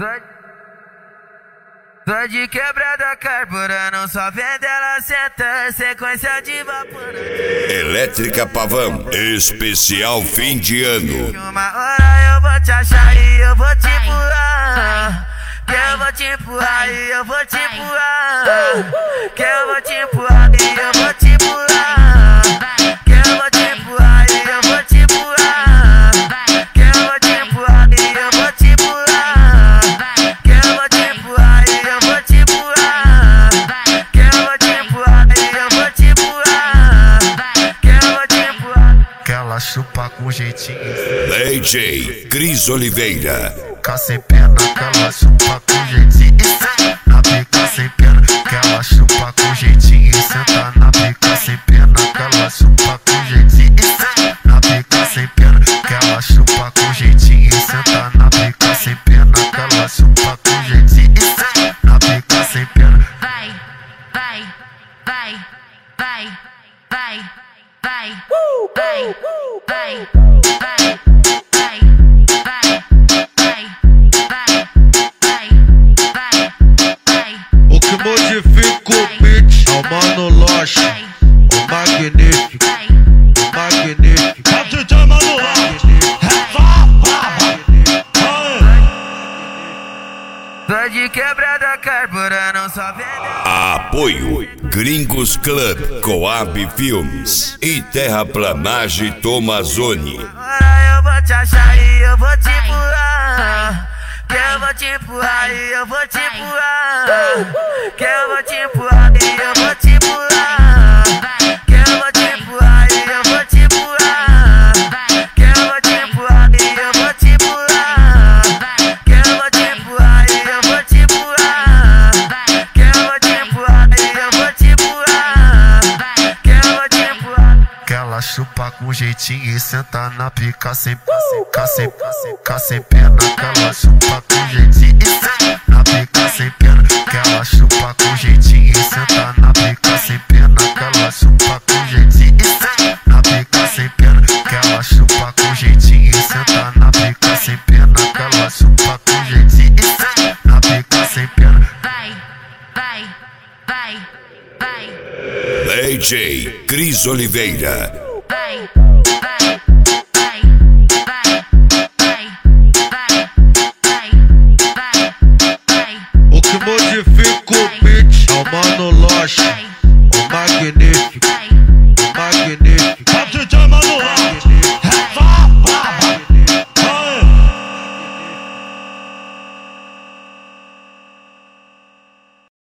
Tô de quebrada carburando, só vendo ela sentar, sequência de vapor. Elétrica Pavão, especial fim de ano. Uma hora eu vou te achar e eu vou te empurrar. Que eu vou te empurrar e eu vou te empurrar. Que eu vou te empurrar e eu vou te empurrar. Que eu vou te empurrar e eu vou te empurrar. Que eu vou te empurrar e eu vou te empurrar. Que eu vou te empurrar e eu vou te empurrar. Que eu vou te empurrar e eu vou te empurrar. Que eu vou te empurrar. Que ela chupa com jeitinho. DJ Cris Oliveira. Fica sem pena, que ela chupa com jeitinho. Na pica sem pena, que ela chupa com jeitinho. Senta na pica sem pena, que ela chupa com jeitinho. Na pica sem pena, que ela chupa com jeitinho. Senta na pica sem pena, que ela chupa com jeitinho. Na pica sem pena. Vai, vai, vai, vai, vai, vai, vai, vai, vai, O que modifica o beat é o Mano Loche, o magnífico, o magnífico. Tô de quebrada carburando, só vendo. Apoio Gringos Club, Coab Filmes e Terraplanagem Tomazoni. Agora eu vou te achar e eu vou te empurrar. Que eu vou te empurrar e eu vou te empurrar. Que eu vou te empurrar e eu vou te empurrar. Que eu vou te empurrar e eu vou te empurrar. Que eu vou te empurrar e eu vou te empurrar. Que eu vou te empurrar e eu vou te empurrar. Que eu vou te empurrar e eu vou te empurrar. Que eu vou te empurrar. Que ela chupa com jeitinho e senta na pica sem pena. Que ela chupa com jeitinho na pica sem pena. Que ela chupa com jeitinho e senta na pica sem pena. Que ela chupa com jeitinho na pica sem pena. Que ela chupa com jeitinho e senta na pica sem pena. Que ela chupa com jeitinho na pica sem pena. vai, vai, vai, vai. DJ Cris Oliveira.